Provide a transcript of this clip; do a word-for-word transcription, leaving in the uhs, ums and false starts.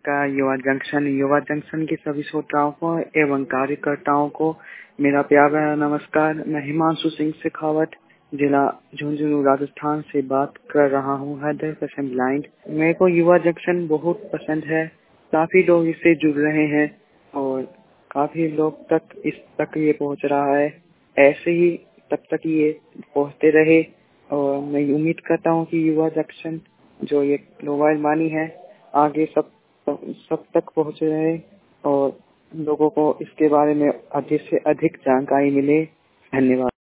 नमस्कार युवा जंक्शन युवा जंक्शन के सभी श्रोताओं को एवं कार्यकर्ताओं को मेरा प्यार भरा नमस्कार। मैं हिमांशु सिंह शेखावत जिला झुंझुनू राजस्थान से बात कर रहा हूँ। हृदय पेशेंट ब्लाइंड। मेरे को युवा जंक्शन बहुत पसंद है। काफी लोग इससे जुड़ रहे हैं और काफी लोग तक इस तक ये पहुँच रहा है। ऐसे ही तब तक ये पहुँचते रहे और मैं उम्मीद करता हूँ कि युवा जंक्शन जो ये मोबाइल वाणी है आगे सब सब तक पहुँच रहे और लोगों को इसके बारे में अधिक से अधिक जानकारी मिले। धन्यवाद।